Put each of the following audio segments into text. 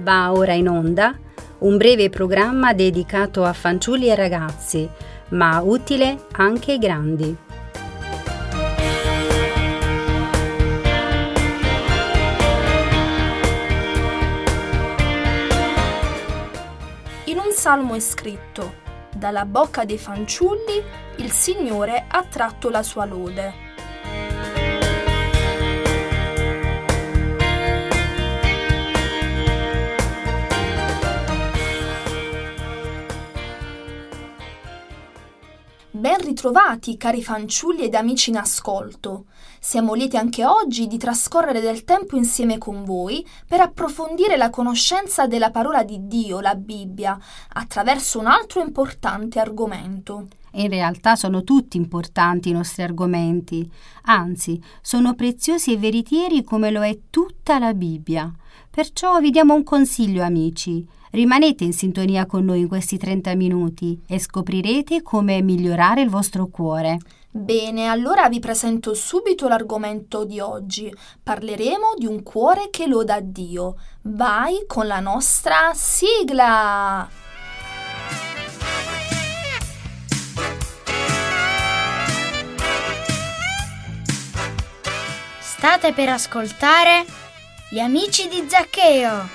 Va ora in onda un breve programma dedicato a fanciulli e ragazzi, ma utile anche ai grandi. In un salmo è scritto: dalla bocca dei fanciulli il Signore ha tratto la sua lode. Ben ritrovati, cari fanciulli ed amici in ascolto. Siamo lieti anche oggi di trascorrere del tempo insieme con voi per approfondire la conoscenza della parola di Dio, la Bibbia, attraverso un altro importante argomento. In realtà sono tutti importanti i nostri argomenti, anzi, sono preziosi e veritieri come lo è tutta la Bibbia. Perciò vi diamo un consiglio, amici. Rimanete in sintonia con noi in questi 30 minuti e scoprirete come migliorare il vostro cuore. Bene, allora vi presento subito l'argomento di oggi. Parleremo di un cuore che loda Dio. Vai con la nostra sigla! State per ascoltare Gli amici di Zaccheo.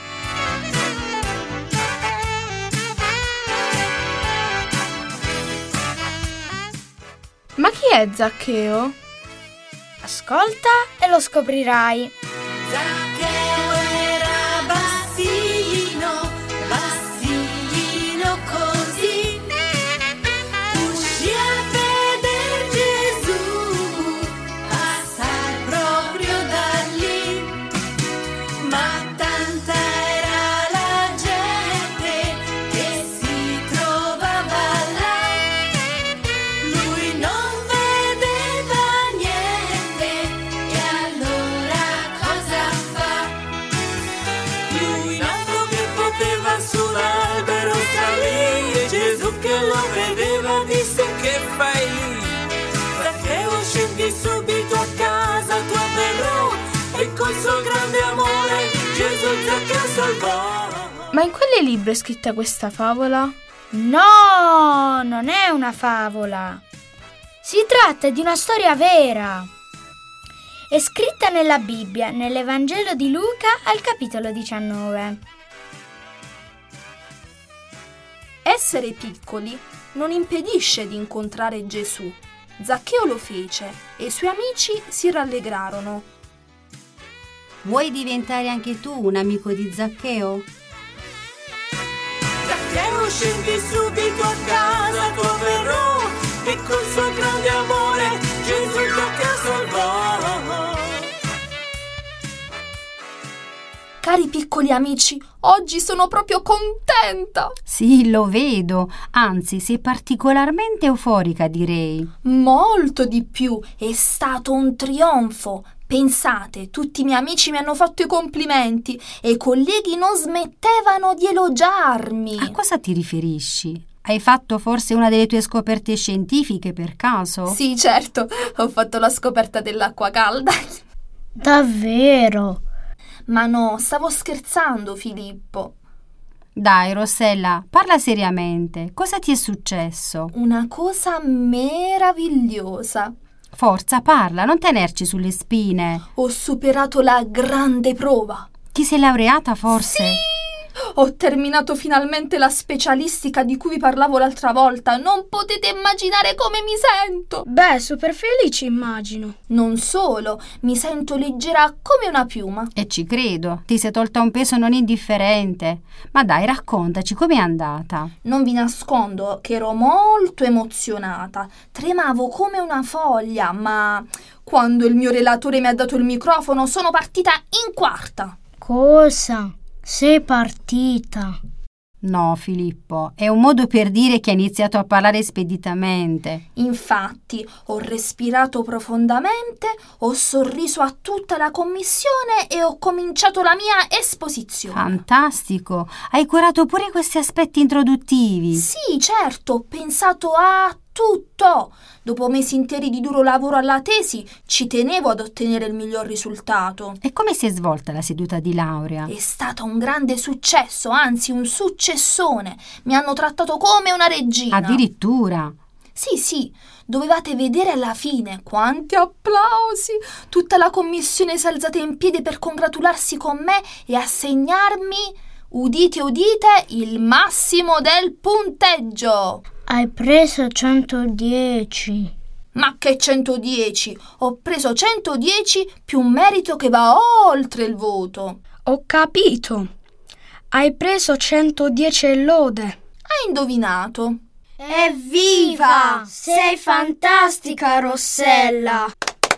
Ma chi è Zaccheo? Ascolta e lo scoprirai. Zaccheo era bassino, bassino così. Uscì a vedere Gesù, passar proprio da lì. Ma tanta era la gente che si trovava là. Lui non vedeva niente e allora cosa fa? Lui noto che poteva sull'albero salire, Gesù che lo vedeva disse: che fai lì? Zaccheo, scendi subito a casa tua, verrò, e col suo grande amore Gesù Zaccheo salvò. Ma in quale libro è scritta questa favola? No, non è una favola. Si tratta di una storia vera. È scritta nella Bibbia, nell'Evangelo di Luca, al capitolo 19. Essere piccoli non impedisce di incontrare Gesù. Zaccheo lo fece e i suoi amici si rallegrarono. Vuoi diventare anche tu un amico di Zaccheo? Zaccheo, scendi subito a casa tua, verrò, e col suo grande amore Gesù Zaccheo salvò. Cari piccoli amici, oggi sono proprio contenta! Sì, lo vedo, anzi sei particolarmente euforica, direi. Molto di più, è stato un trionfo. Pensate, tutti i miei amici mi hanno fatto i complimenti e i colleghi non smettevano di elogiarmi. A cosa ti riferisci? Hai fatto forse una delle tue scoperte scientifiche per caso? Sì, certo, ho fatto la scoperta dell'acqua calda. Davvero? Ma no, stavo scherzando, Filippo. Dai, Rossella, parla seriamente. Cosa ti è successo? Una cosa meravigliosa. Forza, parla, non tenerci sulle spine. Ho superato la grande prova. Ti sei laureata forse? Sì! Ho terminato finalmente la specialistica di cui vi parlavo l'altra volta. Non potete immaginare come mi sento. Beh, super felice immagino. Non solo, mi sento leggera come una piuma. E ci credo, ti sei tolta un peso non indifferente. Ma dai, raccontaci, com'è andata? Non vi nascondo che ero molto emozionata. Tremavo come una foglia, ma quando il mio relatore mi ha dato il microfono sono partita in quarta. Cosa? Sei partita? No, Filippo, è un modo per dire che hai iniziato a parlare speditamente. Infatti, ho respirato profondamente, ho sorriso a tutta la commissione e ho cominciato la mia esposizione. Fantastico! Hai curato pure questi aspetti introduttivi. Sì, certo, ho pensato a tutto. Dopo mesi interi di duro lavoro alla tesi, ci tenevo ad ottenere il miglior risultato. E come si è svolta la seduta di laurea? È stato un grande successo, anzi un successone. Mi hanno trattato come una regina. Addirittura? Sì, dovevate vedere alla fine quanti applausi. Tutta la commissione si è alzata in piedi per congratularsi con me e assegnarmi, udite, il massimo del punteggio. Hai preso 110. Ma che 110? Ho preso 110 più un merito che va oltre il voto. Ho capito. Hai preso 110 e lode. Hai indovinato. Evviva! Sei fantastica, Rossella!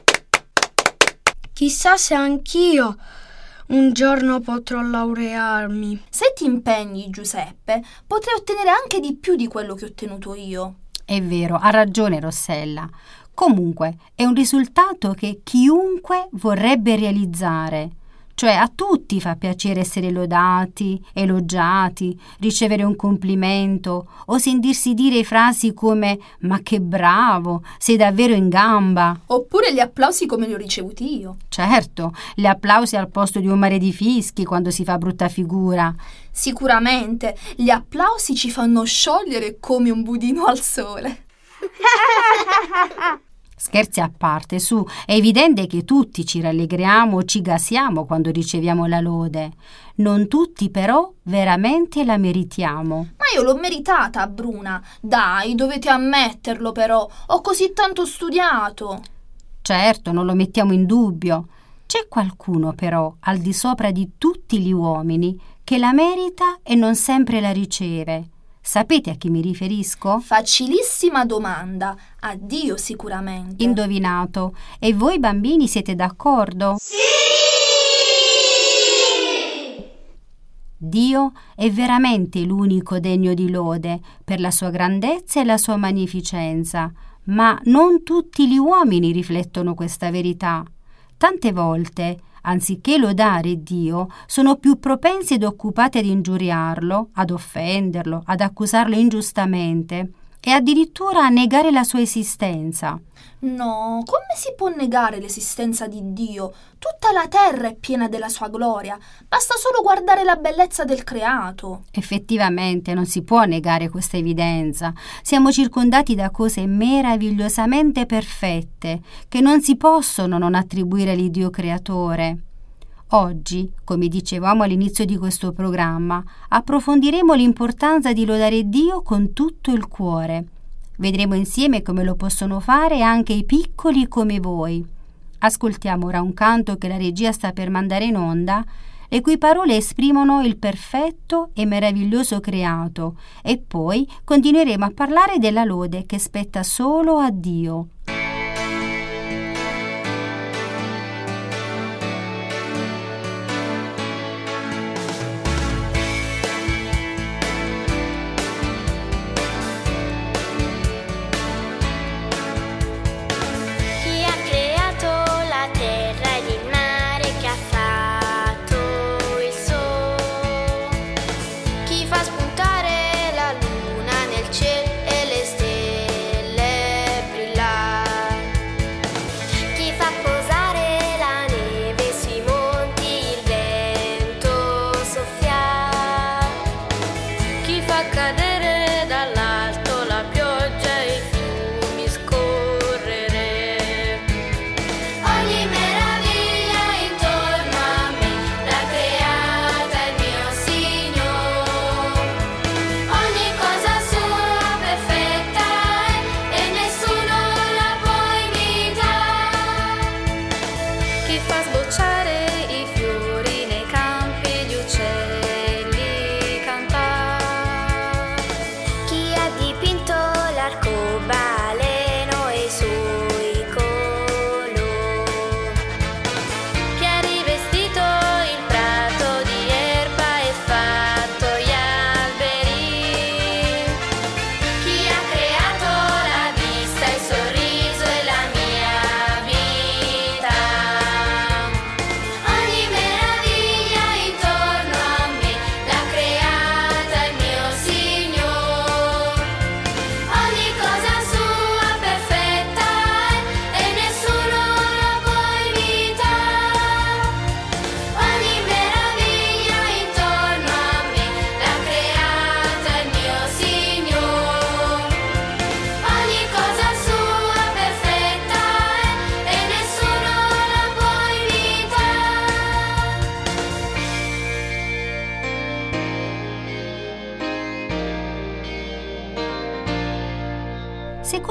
Chissà se anch'io un giorno potrò laurearmi. Se ti impegni, Giuseppe, potrai ottenere anche di più di quello che ho ottenuto io. È vero, ha ragione Rossella. Comunque, è un risultato che chiunque vorrebbe realizzare. Cioè a tutti fa piacere essere lodati, elogiati, ricevere un complimento o sentirsi dire frasi come «ma che bravo, sei davvero in gamba». Oppure gli applausi come li ho ricevuti io. Certo, gli applausi al posto di un mare di fischi quando si fa brutta figura. Sicuramente, gli applausi ci fanno sciogliere come un budino al sole. Scherzi a parte, su, è evidente che tutti ci rallegriamo o ci gasiamo quando riceviamo la lode. Non tutti però veramente la meritiamo. Ma io l'ho meritata, Bruna. Dai, dovete ammetterlo però. Ho così tanto studiato. Certo, non lo mettiamo in dubbio. C'è qualcuno però, al di sopra di tutti gli uomini, che la merita e non sempre la riceve. Sapete a chi mi riferisco? Facilissima domanda. A Dio sicuramente. Indovinato. E voi bambini siete d'accordo? Sì! Dio è veramente l'unico degno di lode per la sua grandezza e la sua magnificenza, ma non tutti gli uomini riflettono questa verità. Tante volte, anziché lodare Dio, sono più propensi ed occupati ad ingiuriarlo, ad offenderlo, ad accusarlo ingiustamente e addirittura a negare la sua esistenza. No, come si può negare l'esistenza di Dio? Tutta la terra è piena della sua gloria. Basta solo guardare la bellezza del creato. Effettivamente non si può negare questa evidenza. Siamo circondati da cose meravigliosamente perfette che non si possono non attribuire all'Iddio creatore. Oggi, come dicevamo all'inizio di questo programma, approfondiremo l'importanza di lodare Dio con tutto il cuore. Vedremo insieme come lo possono fare anche i piccoli come voi. Ascoltiamo ora un canto che la regia sta per mandare in onda, le cui parole esprimono il perfetto e meraviglioso creato, e poi continueremo a parlare della lode che spetta solo a Dio.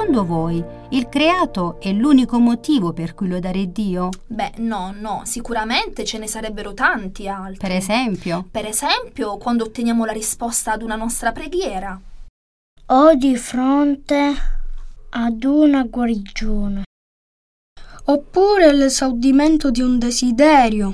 secondo voi il creato è l'unico motivo per cui lodare Dio? Beh, no, sicuramente ce ne sarebbero tanti altri. Per esempio? Per esempio, quando otteniamo la risposta ad una nostra preghiera. O di fronte ad una guarigione. Oppure l'esaudimento di un desiderio.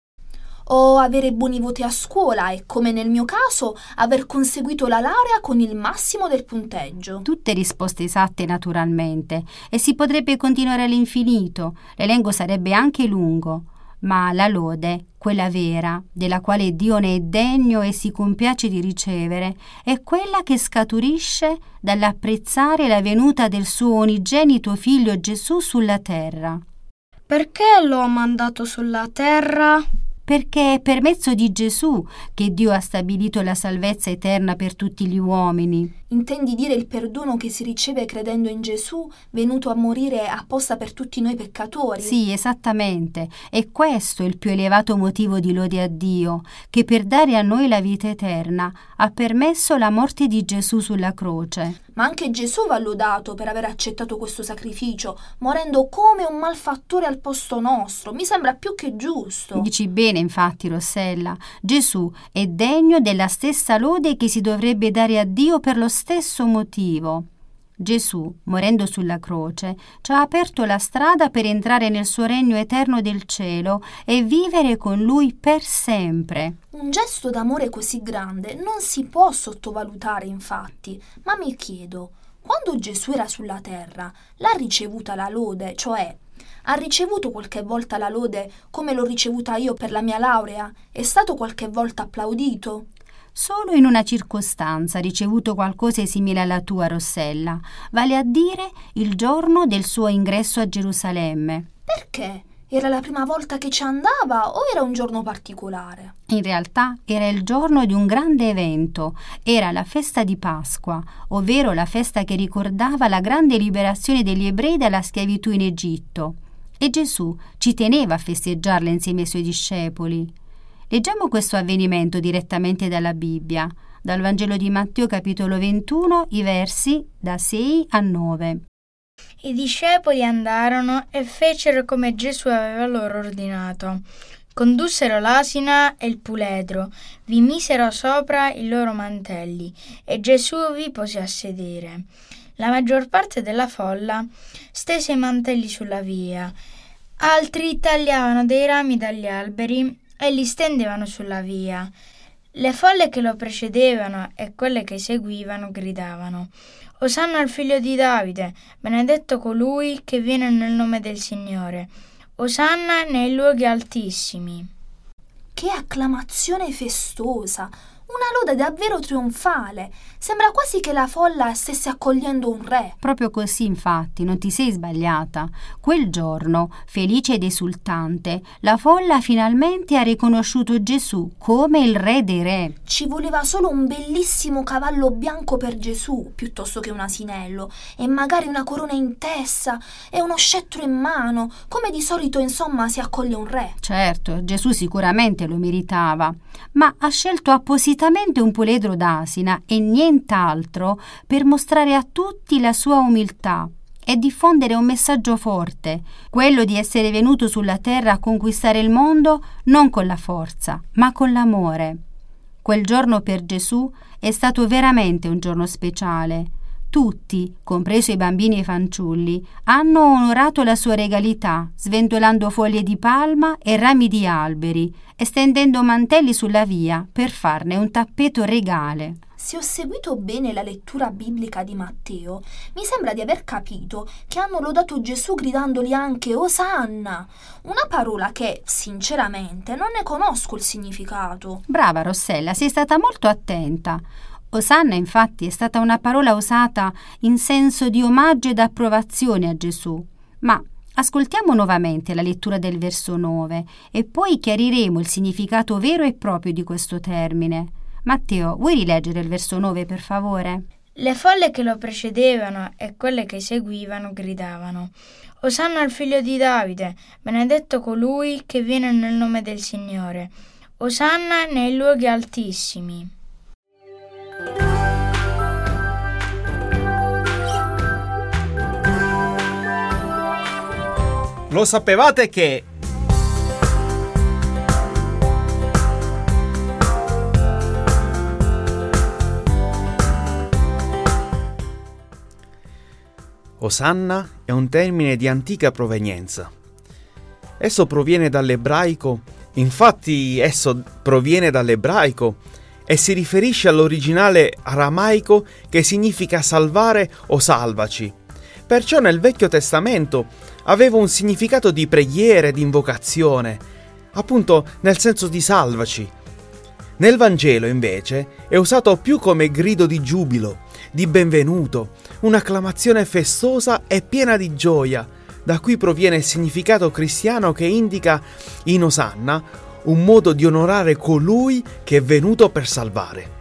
O avere buoni voti a scuola e, come nel mio caso, aver conseguito la laurea con il massimo del punteggio. Tutte risposte esatte naturalmente, e si potrebbe continuare all'infinito, l'elenco sarebbe anche lungo, ma la lode, quella vera, della quale Dio ne è degno e si compiace di ricevere, è quella che scaturisce dall'apprezzare la venuta del suo unigenito figlio Gesù sulla terra. Perché lo ha mandato sulla terra? Perché è per mezzo di Gesù che Dio ha stabilito la salvezza eterna per tutti gli uomini. Intendi dire il perdono che si riceve credendo in Gesù, venuto a morire apposta per tutti noi peccatori? Sì, esattamente. E questo è il più elevato motivo di lode a Dio, che per dare a noi la vita eterna ha permesso la morte di Gesù sulla croce. Ma anche Gesù va lodato per aver accettato questo sacrificio, morendo come un malfattore al posto nostro. Mi sembra più che giusto. Dici bene, infatti, Rossella. Gesù è degno della stessa lode che si dovrebbe dare a Dio per lo stesso motivo. Gesù, morendo sulla croce, ci ha aperto la strada per entrare nel suo regno eterno del cielo e vivere con Lui per sempre. Un gesto d'amore così grande non si può sottovalutare, infatti, ma mi chiedo, quando Gesù era sulla terra, l'ha ricevuta la lode, cioè ha ricevuto qualche volta la lode come l'ho ricevuta io per la mia laurea? È stato qualche volta applaudito? Solo in una circostanza ha ricevuto qualcosa simile alla tua, Rossella, vale a dire il giorno del suo ingresso a Gerusalemme. Perché? Era la prima volta che ci andava o era un giorno particolare? In realtà era il giorno di un grande evento, era la festa di Pasqua, ovvero la festa che ricordava la grande liberazione degli ebrei dalla schiavitù in Egitto. E Gesù ci teneva a festeggiarla insieme ai suoi discepoli. Leggiamo questo avvenimento direttamente dalla Bibbia, dal Vangelo di Matteo capitolo 21, i versi da 6 a 9. I discepoli andarono e fecero come Gesù aveva loro ordinato. Condussero l'asina e il puledro, vi misero sopra i loro mantelli e Gesù vi pose a sedere. La maggior parte della folla stese i mantelli sulla via, altri tagliavano dei rami dagli alberi e li stendevano sulla via. Le folle che lo precedevano e quelle che seguivano gridavano: Osanna al figlio di Davide, benedetto colui che viene nel nome del Signore. Osanna nei luoghi altissimi. Che acclamazione festosa! Una lode davvero trionfale. Sembra quasi che la folla stesse accogliendo un re. Proprio così, infatti, non ti sei sbagliata. Quel giorno, felice ed esultante, la folla finalmente ha riconosciuto Gesù come il re dei re. Ci voleva solo un bellissimo cavallo bianco per Gesù, piuttosto che un asinello, e magari una corona in testa e uno scettro in mano, come di solito, insomma, si accoglie un re. Certo, Gesù sicuramente lo meritava, ma ha scelto appositamente un puledro d'asina e nient'altro per mostrare a tutti la sua umiltà e diffondere un messaggio forte, quello di essere venuto sulla terra a conquistare il mondo non con la forza, ma con l'amore. Quel giorno per Gesù è stato veramente un giorno speciale. Tutti, compreso i bambini e i fanciulli, hanno onorato la sua regalità, sventolando foglie di palma e rami di alberi e stendendo mantelli sulla via per farne un tappeto regale. Se ho seguito bene la lettura biblica di Matteo, mi sembra di aver capito che hanno lodato Gesù gridandogli anche Osanna, una parola che, sinceramente, non ne conosco il significato. Brava Rossella, sei stata molto attenta. Osanna, infatti, è stata una parola usata in senso di omaggio ed approvazione a Gesù. Ma ascoltiamo nuovamente la lettura del verso 9 e poi chiariremo il significato vero e proprio di questo termine. Matteo, vuoi rileggere il verso 9, per favore? Le folle che lo precedevano e quelle che seguivano gridavano: Osanna al figlio di Davide, benedetto colui che viene nel nome del Signore. Osanna nei luoghi altissimi. Lo sapevate che... Osanna è un termine di antica provenienza. Esso proviene dall'ebraico e si riferisce all'originale aramaico che significa salvare o salvaci. Perciò nel Vecchio Testamento aveva un significato di preghiera e di invocazione, appunto nel senso di salvaci. Nel Vangelo, invece, è usato più come grido di giubilo, di benvenuto, un'acclamazione festosa e piena di gioia, da cui proviene il significato cristiano che indica in Osanna un modo di onorare colui che è venuto per salvare.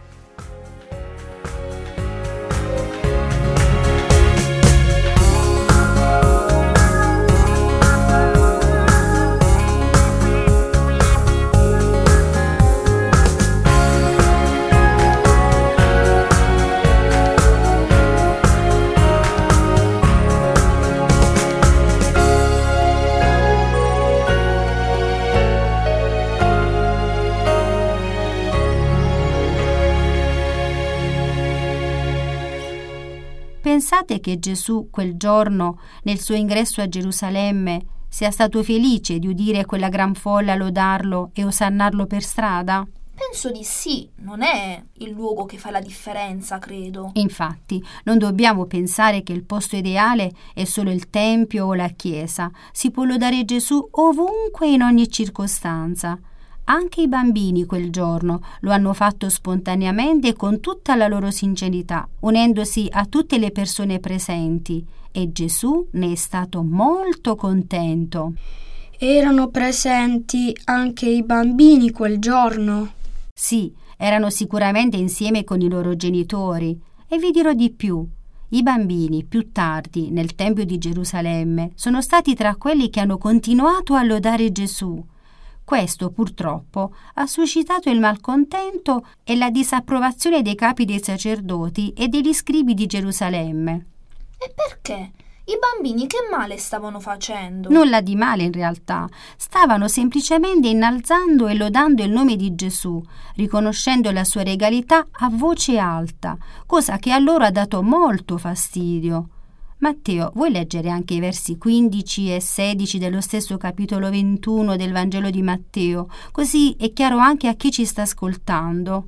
Pensate che Gesù quel giorno, nel suo ingresso a Gerusalemme, sia stato felice di udire quella gran folla lodarlo e osannarlo per strada? Penso di sì, non è il luogo che fa la differenza, credo. Infatti, non dobbiamo pensare che il posto ideale è solo il tempio o la chiesa. Si può lodare Gesù ovunque e in ogni circostanza. Anche i bambini quel giorno lo hanno fatto spontaneamente e con tutta la loro sincerità, unendosi a tutte le persone presenti, e Gesù ne è stato molto contento. Erano presenti anche i bambini quel giorno? Sì, erano sicuramente insieme con i loro genitori. E vi dirò di più. I bambini, più tardi, nel Tempio di Gerusalemme, sono stati tra quelli che hanno continuato a lodare Gesù. Questo, purtroppo, ha suscitato il malcontento e la disapprovazione dei capi dei sacerdoti e degli scribi di Gerusalemme. E perché? I bambini che male stavano facendo? Nulla di male in realtà. Stavano semplicemente innalzando e lodando il nome di Gesù, riconoscendo la sua regalità a voce alta, cosa che a loro ha dato molto fastidio. Matteo, vuoi leggere anche i versi 15 e 16 dello stesso capitolo 21 del Vangelo di Matteo, così è chiaro anche a chi ci sta ascoltando.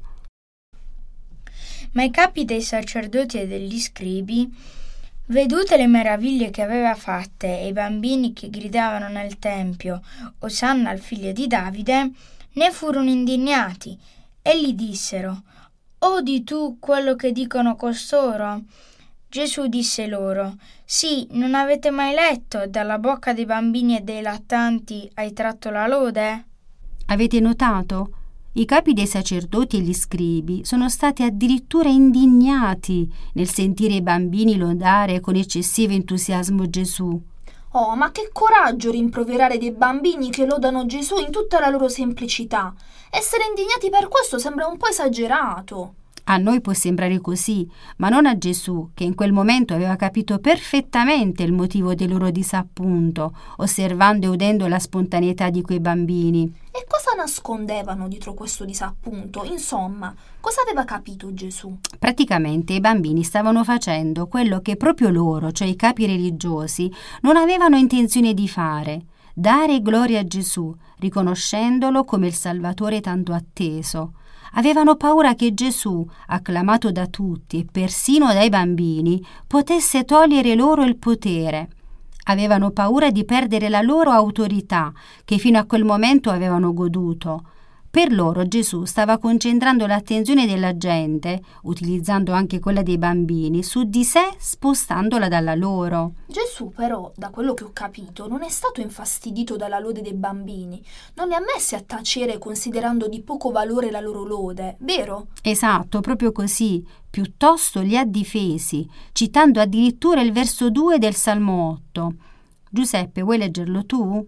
Ma i capi dei sacerdoti e degli scribi, vedute le meraviglie che aveva fatte e i bambini che gridavano nel tempio Osanna al figlio di Davide, ne furono indignati e gli dissero: Odi tu quello che dicono costoro? Gesù disse loro: Sì, non avete mai letto dalla bocca dei bambini e dei lattanti hai tratto la lode? Avete notato? I capi dei sacerdoti e gli scribi sono stati addirittura indignati nel sentire i bambini lodare con eccessivo entusiasmo Gesù. Oh, ma che coraggio rimproverare dei bambini che lodano Gesù in tutta la loro semplicità. Essere indignati per questo sembra un po' esagerato. A noi può sembrare così, ma non a Gesù, che in quel momento aveva capito perfettamente il motivo del loro disappunto, osservando e udendo la spontaneità di quei bambini. E cosa nascondevano dietro questo disappunto? Insomma, cosa aveva capito Gesù? Praticamente i bambini stavano facendo quello che proprio loro, cioè i capi religiosi, non avevano intenzione di fare: dare gloria a Gesù, riconoscendolo come il Salvatore tanto atteso. Avevano paura che Gesù, acclamato da tutti e persino dai bambini, potesse togliere loro il potere. Avevano paura di perdere la loro autorità, che fino a quel momento avevano goduto. Per loro Gesù stava concentrando l'attenzione della gente, utilizzando anche quella dei bambini, su di sé, spostandola dalla loro. Gesù però, da quello che ho capito, non è stato infastidito dalla lode dei bambini. Non li ha messi a tacere considerando di poco valore la loro lode, vero? Esatto, proprio così. Piuttosto li ha difesi, citando addirittura il verso 2 del Salmo 8. Giuseppe, vuoi leggerlo tu?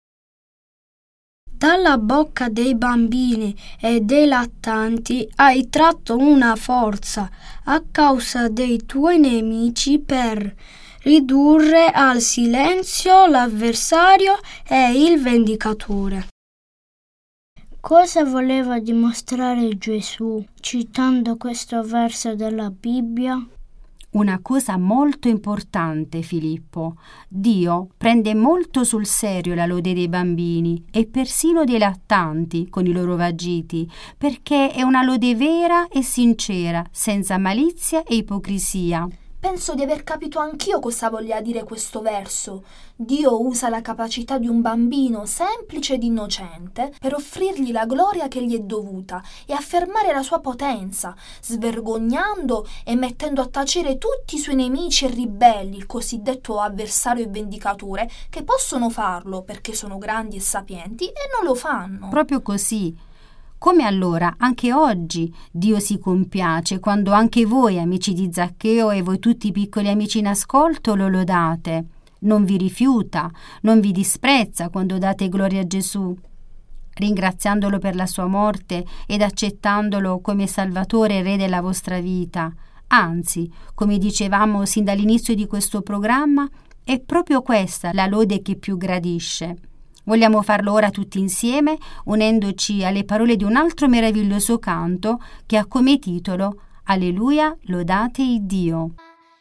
Dalla bocca dei bambini e dei lattanti hai tratto una forza a causa dei tuoi nemici per ridurre al silenzio l'avversario e il vendicatore. Cosa voleva dimostrare Gesù citando questo verso della Bibbia? Una cosa molto importante, Filippo. Dio prende molto sul serio la lode dei bambini e persino dei lattanti con i loro vagiti, perché è una lode vera e sincera, senza malizia e ipocrisia. Penso di aver capito anch'io cosa voglia dire questo verso. Dio usa la capacità di un bambino semplice ed innocente per offrirgli la gloria che gli è dovuta e affermare la sua potenza, svergognando e mettendo a tacere tutti i suoi nemici e ribelli, il cosiddetto avversario e vendicatore, che possono farlo perché sono grandi e sapienti e non lo fanno. Proprio così. Come allora anche oggi Dio si compiace quando anche voi, amici di Zaccheo, e voi tutti i piccoli amici in ascolto, lo lodate. Non vi rifiuta, non vi disprezza quando date gloria a Gesù, ringraziandolo per la sua morte ed accettandolo come Salvatore e Re della vostra vita. Anzi, come dicevamo sin dall'inizio di questo programma, è proprio questa la lode che più gradisce. Vogliamo farlo ora tutti insieme, unendoci alle parole di un altro meraviglioso canto che ha come titolo Alleluia, lodate il Dio.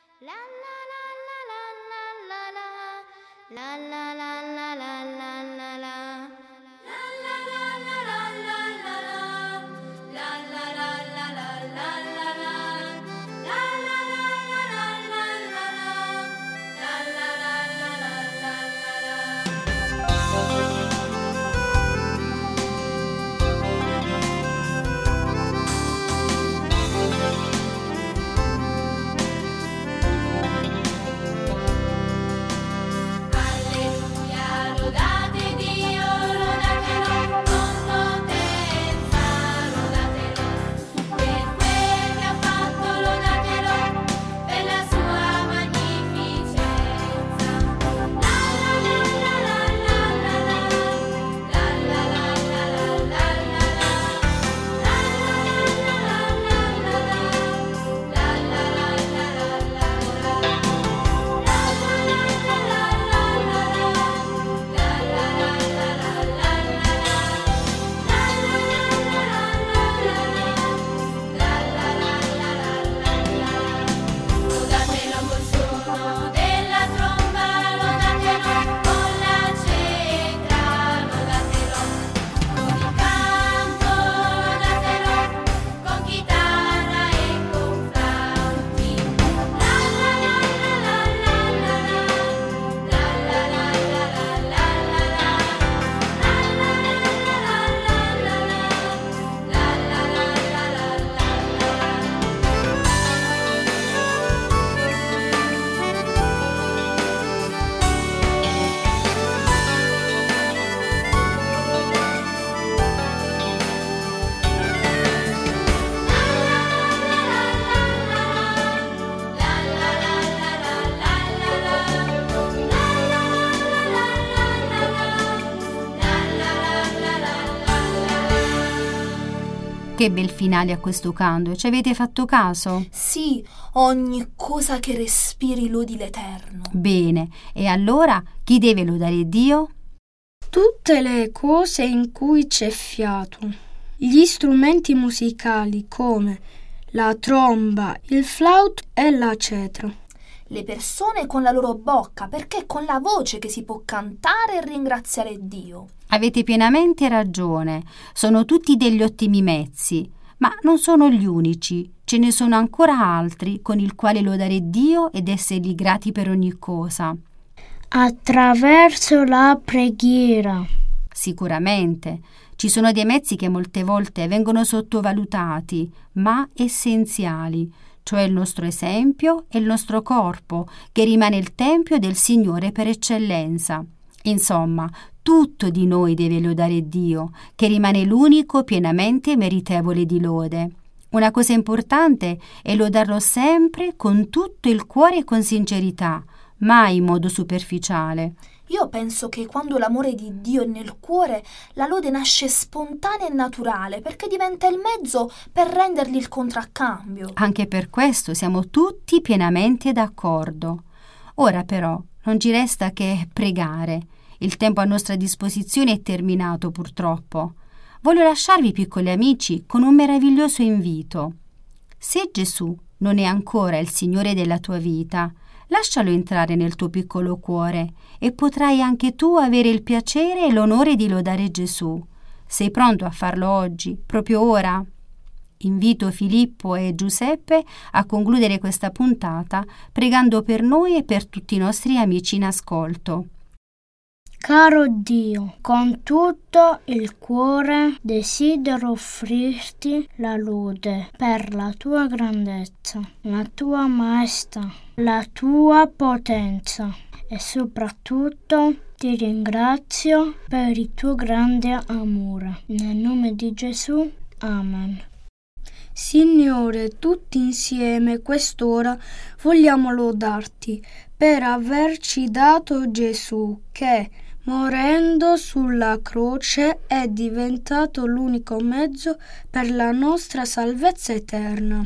Che bel finale a questo canto, ci avete fatto caso? Sì, ogni cosa che respiri lodi l'Eterno. Bene, e allora chi deve lodare Dio? Tutte le cose in cui c'è fiato, gli strumenti musicali come la tromba, il flauto e la cetra. Le persone con la loro bocca, perché è con la voce che si può cantare e ringraziare Dio. Avete pienamente ragione, sono tutti degli ottimi mezzi, ma non sono gli unici, ce ne sono ancora altri con il quale lodare Dio ed essergli grati per ogni cosa. Attraverso la preghiera. Sicuramente, ci sono dei mezzi che molte volte vengono sottovalutati, ma essenziali, cioè il nostro esempio e il nostro corpo, che rimane il tempio del Signore per eccellenza. Insomma, tutto di noi deve lodare Dio, che rimane l'unico pienamente meritevole di lode. Una cosa importante è lodarlo sempre con tutto il cuore e con sincerità, mai in modo superficiale. Io penso che quando l'amore di Dio è nel cuore, la lode nasce spontanea e naturale, perché diventa il mezzo per rendergli il contraccambio. Anche per questo siamo tutti pienamente d'accordo. Ora però non ci resta che pregare. Il tempo a nostra disposizione è terminato purtroppo. Voglio lasciarvi, piccoli amici, con un meraviglioso invito. Se Gesù non è ancora il Signore della tua vita, lascialo entrare nel tuo piccolo cuore e potrai anche tu avere il piacere e l'onore di lodare Gesù. Sei pronto a farlo oggi, proprio ora? Invito Filippo e Giuseppe a concludere questa puntata pregando per noi e per tutti i nostri amici in ascolto. Caro Dio, con tutto il cuore desidero offrirti la lode per la tua grandezza, la tua maestà, la tua potenza e soprattutto ti ringrazio per il tuo grande amore. Nel nome di Gesù, Amen. Signore, tutti insieme quest'ora vogliamo lodarti per averci dato Gesù che, morendo sulla croce, è diventato l'unico mezzo per la nostra salvezza eterna.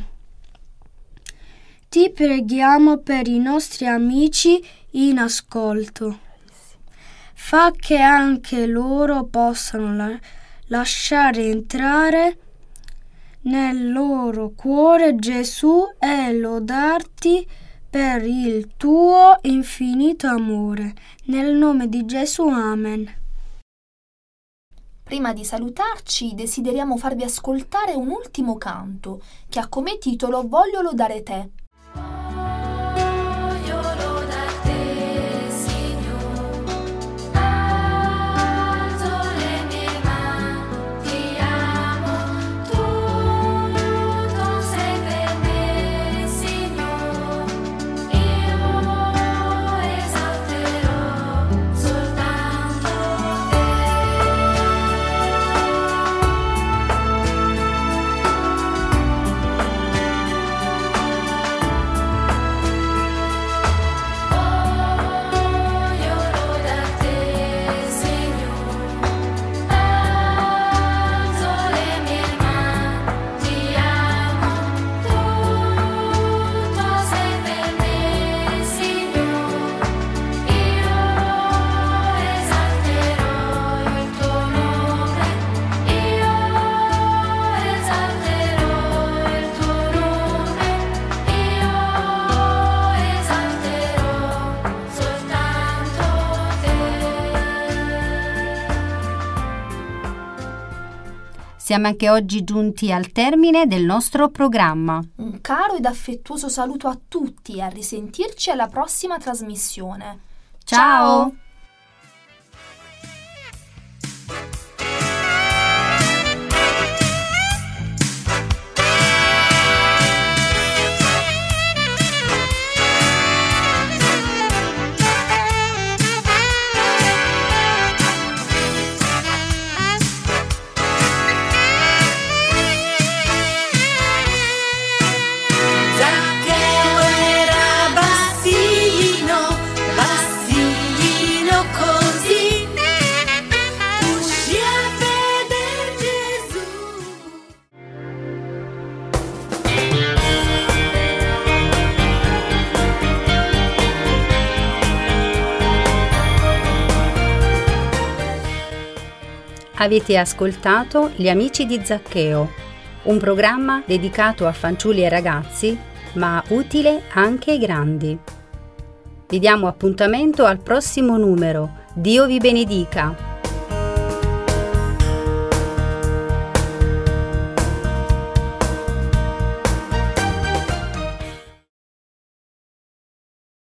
Ti preghiamo per i nostri amici in ascolto. Fa che anche loro possano lasciare entrare nel loro cuore Gesù e lodarti per il tuo infinito amore. Nel nome di Gesù, Amen. Prima di salutarci, desideriamo farvi ascoltare un ultimo canto che ha come titolo Voglio lodare te. Siamo anche oggi giunti al termine del nostro programma. Un caro ed affettuoso saluto a tutti e a risentirci alla prossima trasmissione. Ciao! Avete ascoltato Gli Amici di Zaccheo, un programma dedicato a fanciulli e ragazzi, ma utile anche ai grandi. Vi diamo appuntamento al prossimo numero. Dio vi benedica!